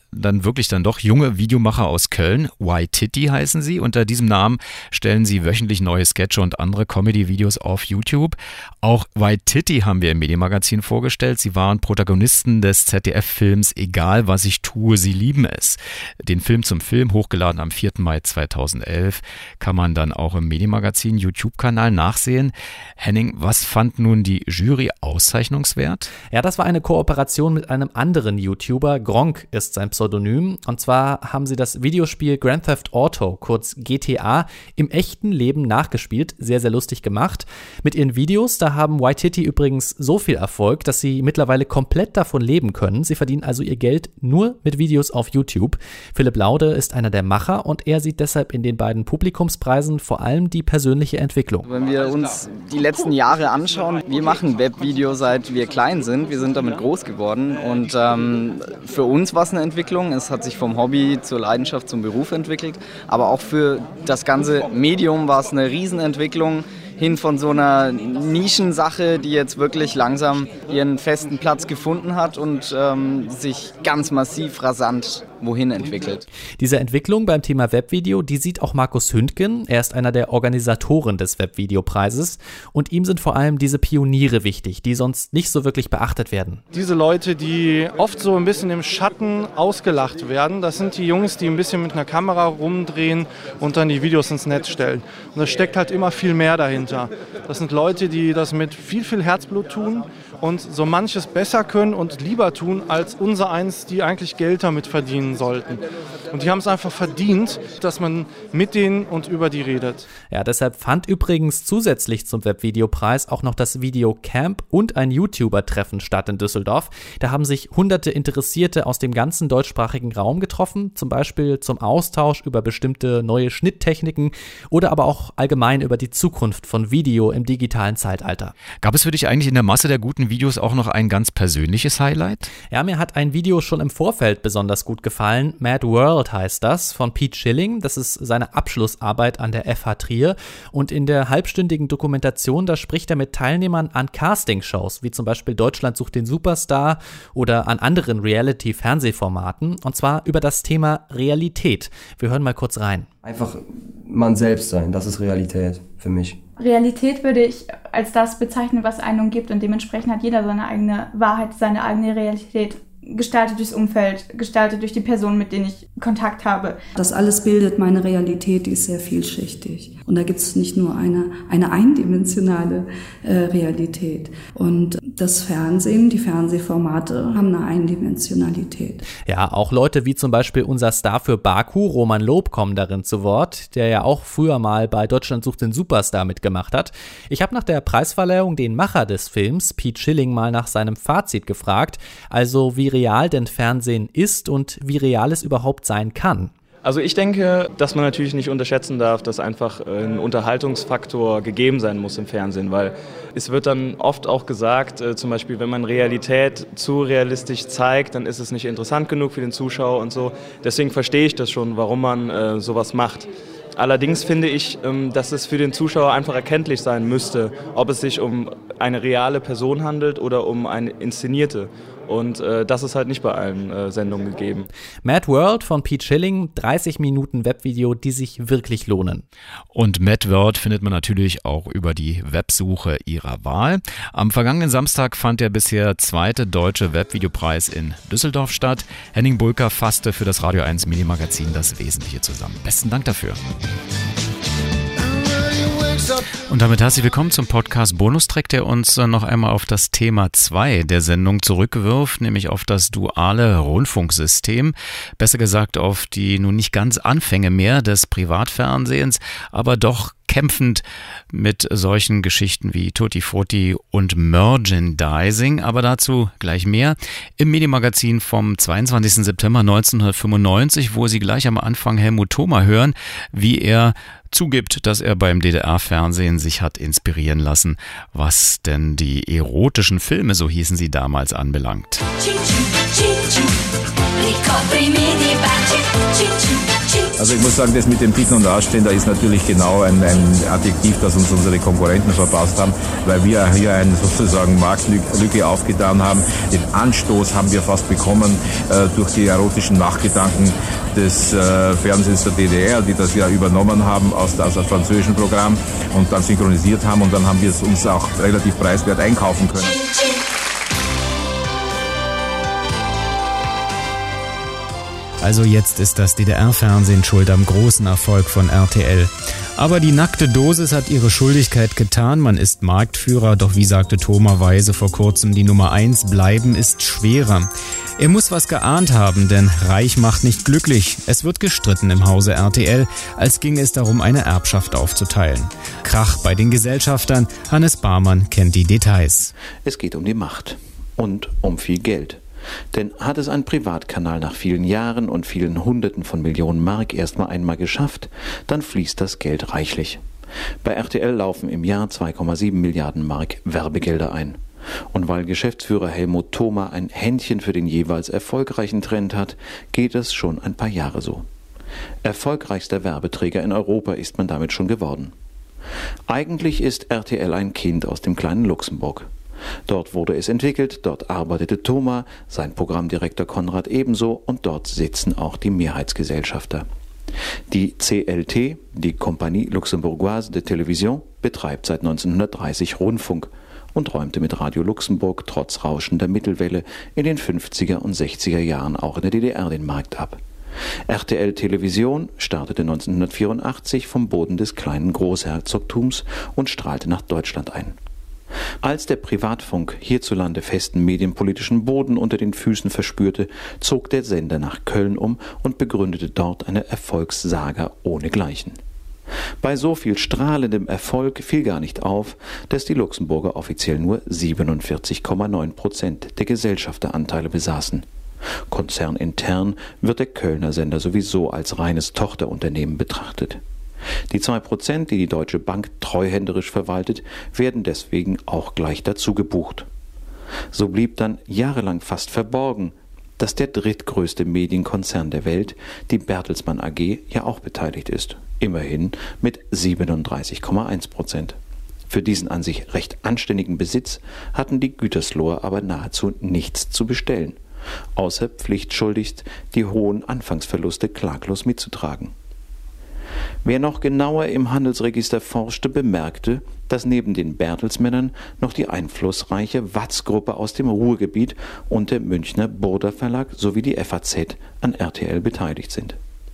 Speaker 3: dann wirklich dann doch junge Videomacher aus Köln. Waititi heißen sie. Unter diesem Namen stellen sie wöchentlich neue Sketche und andere Comedy-Videos auf YouTube. Auch Waititi haben wir im Medienmagazin vorgestellt. Sie waren Protagonisten des Z D F-Films Egal, was ich tue, sie lieben es. Den Film zum Film, hochgeladen am vierten Mai zweitausendelf, kann man dann auch im Medienmagazin YouTube-Kanal nachsehen. Henning, was fand nun die Jury auszeichnungswert?
Speaker 7: Ja, das war eine Kooperation mit einem anderen YouTuber. Gronk ist sein Pseudonym. Und zwar haben sie das Videospiel Grand Theft Auto, kurz G T A, im echten Leben nachgespielt. Sehr, sehr lustig gemacht. Mit ihren Videos, da haben Waititi übrigens so viel Erfolg, dass sie mittlerweile komplett davon leben können. Sie verdienen also ihr Geld nur mit Videos auf YouTube. Philipp Laude ist einer der Macher und er sieht deshalb in den beiden Publikumspreisen vor allem die persönliche Entwicklung.
Speaker 2: Wenn wir uns die letzten Jahre anschauen, wir machen Webvideo seit wir klein sind. Wir sind damit groß geworden und ähm, für uns war es eine Entwicklung. Es hat sich vom Hobby zur Leidenschaft zum Beruf entwickelt, aber auch für das ganze Medium war es eine Riesenentwicklung hin von so einer Nischensache, die jetzt wirklich langsam ihren festen Platz gefunden hat und ähm, sich ganz massiv rasant wohin entwickelt.
Speaker 7: Diese Entwicklung beim Thema Webvideo, die sieht auch Markus Hündgen. Er ist einer der Organisatoren des Webvideopreises und ihm sind vor allem diese Pioniere wichtig, die sonst nicht so wirklich beachtet werden.
Speaker 6: Diese Leute, die oft so ein bisschen im Schatten ausgelacht werden, das sind die Jungs, die ein bisschen mit einer Kamera rumdrehen und dann die Videos ins Netz stellen. Und da steckt halt immer viel mehr dahinter. Das sind Leute, die das mit viel, viel Herzblut tun und so manches besser können und lieber tun als unser eins, die eigentlich Geld damit verdienen sollten. Und die haben es einfach verdient, dass man mit denen und über die redet.
Speaker 7: Ja, deshalb fand übrigens zusätzlich zum Webvideopreis auch noch das Videocamp und ein YouTuber-Treffen statt in Düsseldorf. Da haben sich hunderte Interessierte aus dem ganzen deutschsprachigen Raum getroffen, zum Beispiel zum Austausch über bestimmte neue Schnitttechniken oder aber auch allgemein über die Zukunft von Video im digitalen Zeitalter.
Speaker 3: Gab es für dich eigentlich in der Masse der guten Videos auch noch ein ganz persönliches Highlight?
Speaker 7: Ja, mir hat ein Video schon im Vorfeld besonders gut gefallen. Mad World heißt das, von Pete Schilling. Das ist seine Abschlussarbeit an der F H Trier. Und in der halbstündigen Dokumentation, da spricht er mit Teilnehmern an Castingshows, wie zum Beispiel Deutschland sucht den Superstar oder an anderen Reality-Fernsehformaten. Und zwar über das Thema Realität. Wir hören mal kurz rein.
Speaker 9: Einfach man selbst sein, das ist Realität für mich.
Speaker 10: Realität würde ich als das bezeichnen, was einen umgibt, und dementsprechend hat jeder seine eigene Wahrheit, seine eigene Realität, gestaltet durchs Umfeld, gestaltet durch die Personen, mit denen ich Kontakt habe.
Speaker 11: Das alles bildet meine Realität, die ist sehr vielschichtig. Und da gibt es nicht nur eine, eine eindimensionale äh, Realität. Und das Fernsehen, die Fernsehformate haben eine Eindimensionalität.
Speaker 7: Ja, auch Leute wie zum Beispiel unser Star für Baku, Roman Lob, kommen darin zu Wort, der ja auch früher mal bei Deutschland sucht den Superstar mitgemacht hat. Ich habe nach der Preisverleihung den Macher des Films, Pete Schilling, mal nach seinem Fazit gefragt, also wie real denn Fernsehen ist und wie real es überhaupt sein kann.
Speaker 29: Also ich denke, dass man natürlich nicht unterschätzen darf, dass einfach ein Unterhaltungsfaktor gegeben sein muss im Fernsehen, weil es wird dann oft auch gesagt, äh, zum Beispiel, wenn man Realität zu realistisch zeigt, dann ist es nicht interessant genug für den Zuschauer und so. Deswegen verstehe ich das schon, warum man äh, sowas macht. Allerdings finde ich, ähm, dass es für den Zuschauer einfach erkenntlich sein müsste, ob es sich um eine reale Person handelt oder um eine inszenierte. Und äh, das ist halt nicht bei allen äh, Sendungen gegeben.
Speaker 7: Mad World von Pete Schilling, dreißig Minuten Webvideo, die sich wirklich lohnen.
Speaker 3: Und Mad World findet man natürlich auch über die Websuche Ihrer Wahl. Am vergangenen Samstag fand der bisher zweite deutsche Webvideopreis in Düsseldorf statt. Henning Bulcker fasste für das Radio eins Medienmagazin das Wesentliche zusammen. Besten Dank dafür. Und damit herzlich willkommen zum Podcast Bonustrack, der uns noch einmal auf das Thema zwei der Sendung zurückwirft, nämlich auf das duale Rundfunksystem. Besser gesagt auf die nun nicht ganz Anfänge mehr des Privatfernsehens, aber doch kämpfend mit solchen Geschichten wie Tutti Frutti und Merchandising, aber dazu gleich mehr im Medienmagazin vom zweiundzwanzigsten September neunzehnhundertfünfundneunzig, wo Sie gleich am Anfang Helmut Thoma hören, wie er zugibt, dass er beim D D R-Fernsehen sich hat inspirieren lassen, was denn die erotischen Filme, so hießen sie damals, anbelangt.
Speaker 12: Also
Speaker 8: Also ich muss sagen, das mit dem Bieten und Ausstehen, da ist natürlich genau ein, ein Adjektiv, das uns unsere Konkurrenten verpasst haben, weil wir hier eine sozusagen Marktlücke aufgetan haben. Den Anstoß haben wir fast bekommen äh, durch die erotischen Machtgedanken des äh, Fernsehens der D D R, die das ja übernommen haben aus, aus dem französischen Programm und dann synchronisiert haben und dann haben wir es uns auch relativ preiswert einkaufen können.
Speaker 3: Also jetzt ist das D D R-Fernsehen schuld am großen Erfolg von R T L. Aber die nackte Dosis hat ihre Schuldigkeit getan, man ist Marktführer, doch wie sagte Thoma Weise vor kurzem, die Nummer eins bleiben ist schwerer. Er muss was geahnt haben, denn reich macht nicht glücklich. Es wird gestritten im Hause R T L, als ginge es darum, eine Erbschaft aufzuteilen. Krach bei den Gesellschaftern, Hannes Barmann kennt die Details.
Speaker 12: Es geht um die Macht und um viel Geld. Denn hat es ein Privatkanal nach vielen Jahren und vielen Hunderten von Millionen Mark erstmal einmal geschafft, dann fließt das Geld reichlich. Bei R T L laufen im Jahr zwei Komma sieben Milliarden Mark Werbegelder ein. Und weil Geschäftsführer Helmut Thoma ein Händchen für den jeweils erfolgreichen Trend hat, geht es schon ein paar Jahre so. Erfolgreichster Werbeträger in Europa ist man damit schon geworden. Eigentlich ist R T L ein Kind aus dem kleinen Luxemburg. Dort wurde es entwickelt, dort arbeitete Thoma, sein Programmdirektor Konrad ebenso und dort sitzen auch die Mehrheitsgesellschafter. Die C L T, die Compagnie Luxembourgoise de Télévision, betreibt seit neunzehnhundertdreißig Rundfunk und räumte mit Radio Luxemburg trotz rauschender Mittelwelle in den fünfziger und sechziger Jahren auch in der D D R den Markt ab. R T L Television startete neunzehnhundertvierundachtzig vom Boden des kleinen Großherzogtums und strahlte nach Deutschland ein. Als der Privatfunk hierzulande festen medienpolitischen Boden unter den Füßen verspürte, zog der Sender nach Köln um und begründete dort eine Erfolgssaga ohnegleichen. Bei so viel strahlendem Erfolg fiel gar nicht auf, dass die Luxemburger offiziell nur siebenundvierzig Komma neun Prozent der Gesellschafteranteile besaßen. Konzernintern wird der Kölner Sender sowieso als reines Tochterunternehmen betrachtet. Die zwei Prozent, die die Deutsche Bank treuhänderisch verwaltet, werden deswegen auch gleich dazu gebucht. So blieb dann jahrelang fast verborgen, dass der drittgrößte Medienkonzern der Welt, die Bertelsmann A G, ja auch beteiligt ist. Immerhin mit siebenunddreißig Komma eins Prozent. Für diesen an sich recht anständigen Besitz hatten die Gütersloher aber nahezu nichts zu bestellen, außer pflichtschuldigst die hohen Anfangsverluste klaglos mitzutragen. Wer noch genauer im Handelsregister forschte, bemerkte, dass neben den Bertelsmännern noch die einflussreiche Watz-Gruppe aus dem Ruhrgebiet und der Münchner Burda Verlag sowie die F A Z an R T L beteiligt sind.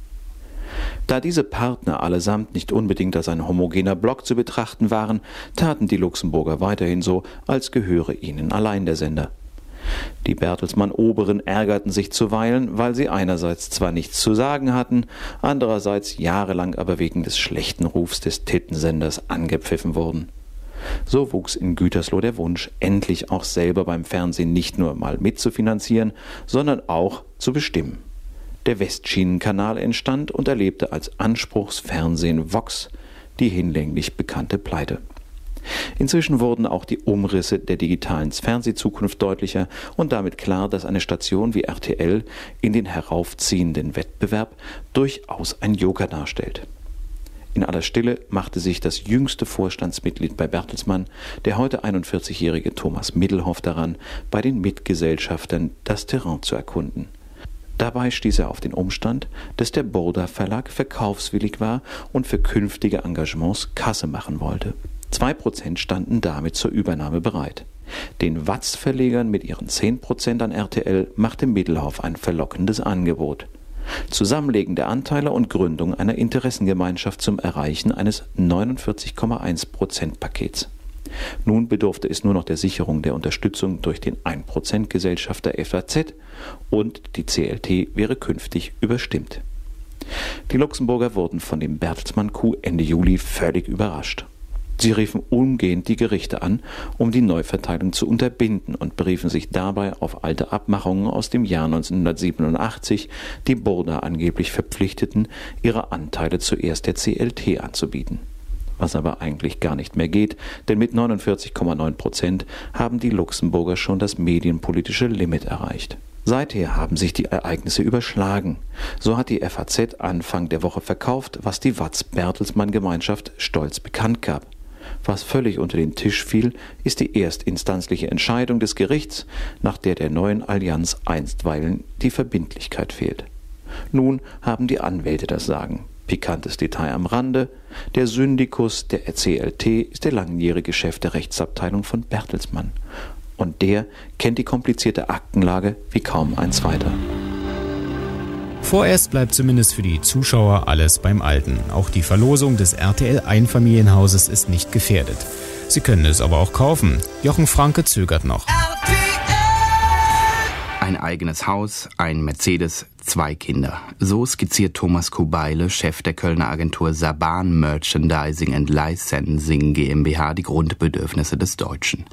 Speaker 12: Da diese Partner allesamt nicht unbedingt als ein homogener Block zu betrachten waren, taten die Luxemburger weiterhin so, als gehöre ihnen allein der Sender. Die Bertelsmann-Oberen ärgerten sich zuweilen, weil sie einerseits zwar nichts zu sagen hatten, andererseits jahrelang aber wegen des schlechten Rufs des Tittensenders angepfiffen wurden. So wuchs in Gütersloh der Wunsch, endlich auch selber beim Fernsehen nicht nur mal mitzufinanzieren, sondern auch zu bestimmen. Der Westschienenkanal entstand und erlebte als Anspruchsfernsehen Vox die hinlänglich bekannte Pleite. Inzwischen wurden auch die Umrisse der digitalen Fernsehzukunft deutlicher und damit klar, dass eine Station wie R T L in den heraufziehenden Wettbewerb durchaus ein Joker darstellt. In aller Stille machte sich das jüngste Vorstandsmitglied bei Bertelsmann, der heute einundvierzigjährige Thomas Middelhoff, daran, bei den Mitgesellschaftern das Terrain zu erkunden. Dabei stieß er auf den Umstand, dass der Burda Verlag verkaufswillig war und für künftige Engagements Kasse machen wollte. Zwei Prozent standen damit zur Übernahme bereit. Den Watz-Verlegern mit ihren zehn Prozent an R T L machte Middelhoff ein verlockendes Angebot. Zusammenlegen der Anteile und Gründung einer Interessengemeinschaft zum Erreichen eines neunundvierzig Komma eins Prozent Pakets. Nun bedurfte es nur noch der Sicherung der Unterstützung durch den ein Prozent Gesellschafter F A Z und die C L T wäre künftig überstimmt. Die Luxemburger wurden von dem Bertelsmann-Coup Ende Juli völlig überrascht. Sie riefen umgehend die Gerichte an, um die Neuverteilung zu unterbinden und beriefen sich dabei auf alte Abmachungen aus dem Jahr neunzehnhundertsiebenundachtzig, die Burda angeblich verpflichteten, ihre Anteile zuerst der C L T anzubieten. Was aber eigentlich gar nicht mehr geht, denn mit neunundvierzig Komma neun Prozent haben die Luxemburger schon das medienpolitische Limit erreicht. Seither haben sich die Ereignisse überschlagen. So hat die F A Z Anfang der Woche verkauft, was die Watz-Bertelsmann-Gemeinschaft stolz bekannt gab. Was völlig unter den Tisch fiel, ist die erstinstanzliche Entscheidung des Gerichts, nach der der neuen Allianz einstweilen die Verbindlichkeit fehlt. Nun haben die Anwälte das Sagen. Pikantes Detail am Rande: Der Syndikus der C L T ist der langjährige Chef der Rechtsabteilung von Bertelsmann. Und der kennt die komplizierte Aktenlage wie kaum ein zweiter.
Speaker 3: Vorerst bleibt zumindest für die Zuschauer alles beim Alten. Auch die Verlosung des R T L-Einfamilienhauses ist nicht gefährdet. Sie können es aber auch kaufen. Jochen Franke zögert noch.
Speaker 13: Ein eigenes Haus, ein Mercedes, zwei Kinder. So skizziert Thomas Kubeile, Chef der Kölner Agentur Saban Merchandising and Licensing GmbH, die Grundbedürfnisse des Deutschen.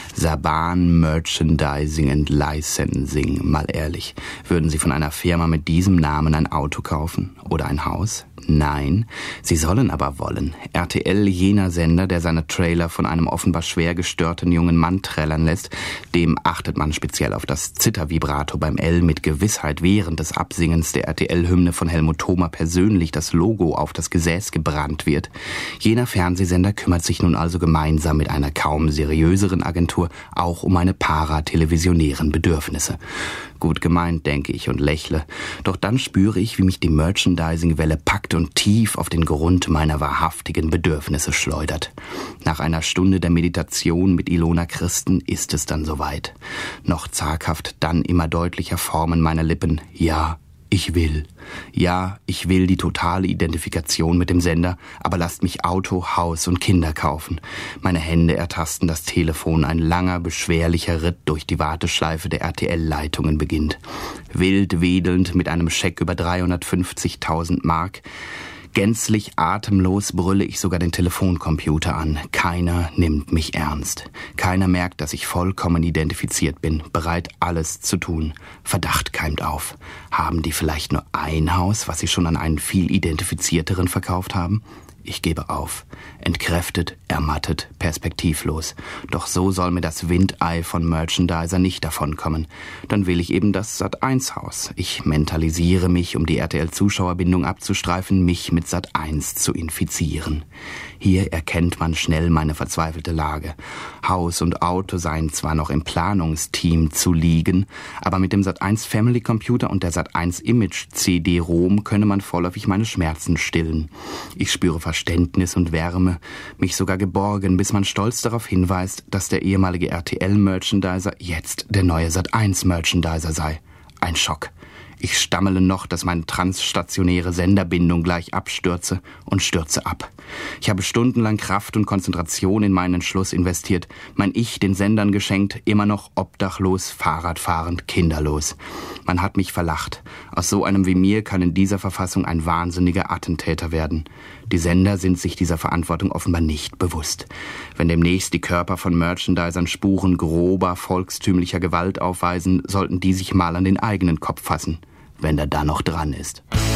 Speaker 13: Saban Merchandising and Licensing, mal ehrlich, würden Sie von einer Firma mit diesem Namen ein Auto kaufen oder ein Haus? Nein, sie sollen aber wollen. R T L, jener Sender, der seine Trailer von einem offenbar schwer gestörten jungen Mann trällern lässt, dem achtet man speziell auf das Zittervibrato beim L mit Gewissheit während des Absingens der R T L-Hymne von Helmut Thoma persönlich das Logo auf das Gesäß gebrannt wird. Jener Fernsehsender kümmert sich nun also gemeinsam mit einer kaum seriöseren Agentur auch um meine paratelevisionären Bedürfnisse. Gut gemeint, denke ich und lächle. Doch dann spüre ich, wie mich die Merchandising-Welle packt und tief auf den Grund meiner wahrhaftigen Bedürfnisse schleudert. Nach einer Stunde der Meditation mit Ilona Christen ist es dann soweit. Noch zaghaft, dann immer deutlicher formen meine Lippen: Ja, ich will. Ja, ich will die totale Identifikation mit dem Sender, aber lasst mich Auto, Haus und Kinder kaufen. Meine Hände ertasten das Telefon, ein langer, beschwerlicher Ritt durch die Warteschleife der R T L-Leitungen beginnt. Wild wedelnd mit einem Scheck über dreihundertfünfzigtausend Mark. Gänzlich atemlos brülle ich sogar den Telefoncomputer an. Keiner nimmt mich ernst. Keiner merkt, dass ich vollkommen identifiziert bin, bereit, alles zu tun. Verdacht keimt auf. Haben die vielleicht nur ein Haus, was sie schon an einen viel identifizierteren verkauft haben? Ich gebe auf. Entkräftet, ermattet, perspektivlos. Doch so soll mir das Windei von Merchandiser nicht davonkommen. Dann will ich eben das Sat eins Haus. Ich mentalisiere mich, um die R T L-Zuschauerbindung abzustreifen, mich mit Sat eins zu infizieren. Hier erkennt man schnell meine verzweifelte Lage. Haus und Auto seien zwar noch im Planungsteam zu liegen, aber mit dem Sat eins Family Computer und der Sat eins Image C D-ROM könne man vorläufig meine Schmerzen stillen. Ich spüre Verständnis und Wärme, mich sogar geborgen, bis man stolz darauf hinweist, dass der ehemalige R T L-Merchandiser jetzt der neue Sat eins Merchandiser sei. Ein Schock. Ich stammele noch, dass meine transstationäre Senderbindung gleich abstürze und stürze ab. Ich habe stundenlang Kraft und Konzentration in meinen Entschluss investiert, mein Ich den Sendern geschenkt, immer noch obdachlos, Fahrradfahrend, kinderlos. Man hat mich verlacht. Aus so einem wie mir kann in dieser Verfassung ein wahnsinniger Attentäter werden. Die Sender sind sich dieser Verantwortung offenbar nicht bewusst. Wenn demnächst die Körper von Merchandisern Spuren grober, volkstümlicher Gewalt aufweisen, sollten die sich mal an den eigenen Kopf fassen, wenn der da noch dran ist.